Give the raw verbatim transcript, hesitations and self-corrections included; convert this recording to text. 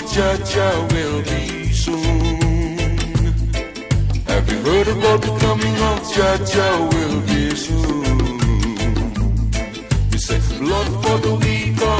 Jah Jah will be soon. Have you heard about the coming of Jah Jah will be soon? We say blood for the weak.